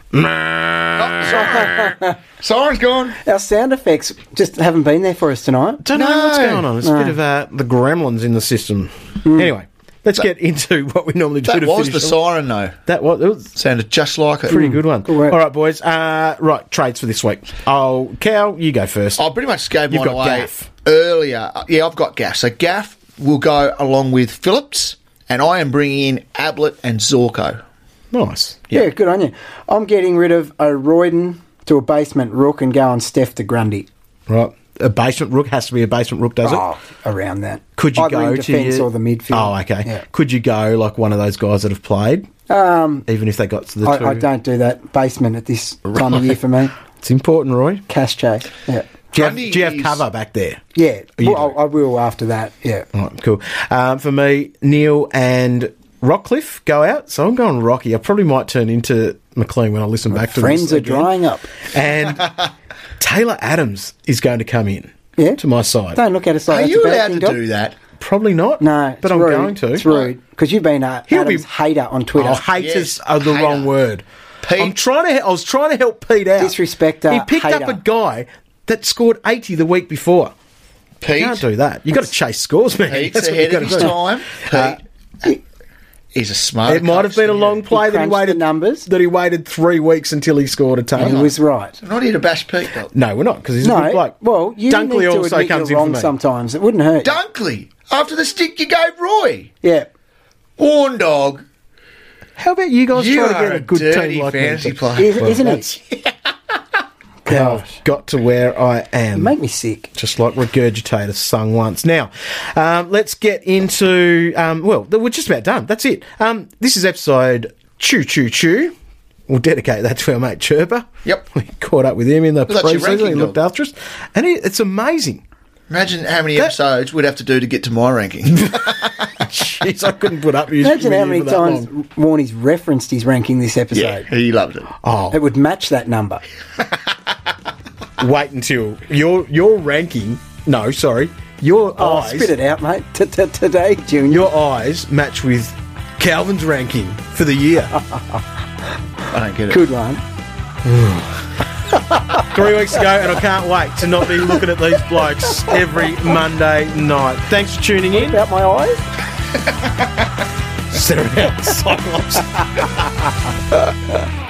Siren's gone. Our sound effects just haven't been there for us tonight. Don't know what's going on. It's a bit of the gremlins in the system. Anyway, let's get into what we normally do That to was finish the off. siren, though. That was Sounded just like it. pretty good one. Good work. All right, boys. Right, trades for this week. Oh, Cal, you go first. I pretty much gave You've mine got away Gaff. earlier. Yeah, I've got Gaff. So Gaff will go along with Phillips, and I am bringing in Ablett and Zorko. Nice. Yeah, good on you. I'm getting rid of O'Royden to a basement rook and going Steph to Grundy. Right. A basement rook has to be a basement rook, does it? Oh, around that. Could you Either go in to defence your... or the midfield? Oh, okay. Yeah. Could you go like one of those guys that have played, even if they got to the two? I don't do that. Basement at this time of year for me. It's important, Roy. Cash chase. Yeah. Do Grundy you have is- cover back there? Yeah. You Well, do. I will after that. Yeah. All right, cool. For me, Neil and Rockcliffe go out, so I'm going Rocky. I probably might turn into McLean when I listen back to Friends this are again. drying up. And Taylor Adams is going to come in Yeah. to my side. Don't look at us like Are that's you a bad allowed thing, to Doc. do that? Probably not. No, but it's I'm rude. going to. It's rude because you've been a He'll be- Adams hater on Twitter. Oh, haters Yes, are the hater. wrong word. Pete- I was trying to help Pete out. Disrespecter, He picked up hater. a guy that scored 80 the week before. Pete, You can't do that. You got to chase scores, man. Pete's That's what you ahead got of to his do. time. Pete, he's a smart. It might have been a long play that he crunched waited the numbers. That he waited 3 weeks until he scored a ton. and he was right. I'm not here to bash Pete, though. No, we're not because he's a good No, bloke. well, you Dunkley need to also admit comes you're in for wrong me. sometimes. It wouldn't hurt. Dunkley, after the stick you gave Roy. Yeah. Horn dog. How about you guys You try to are get a a good dirty team like fantasy me? player. Isn't it? I've got to where I am. Make me sick. Just like Regurgitator sung once. Now, let's get into... well, we're just about done. That's it. This is episode Choo Choo Choo. We'll dedicate that to our mate Chirper. Yep. We caught up with him in the Well, that's your pre-season. He ranking, looked dog. after us. And it's amazing. Imagine how many episodes we'd have to do to get to my ranking. Jeez, I couldn't put up with Imagine how you many for that times long. Warney's referenced his ranking this episode. he loved it. Oh, It would match that number. wait until your ranking... No, sorry. Your Oh, eyes... spit it out, mate. Today, Junior. Your eyes match with Calvin's ranking for the year. I don't get it. Good one. 3 weeks ago, and I can't wait to not be looking at these blokes every Monday night. Thanks for tuning in. About my eyes? Sit around, Cyclops.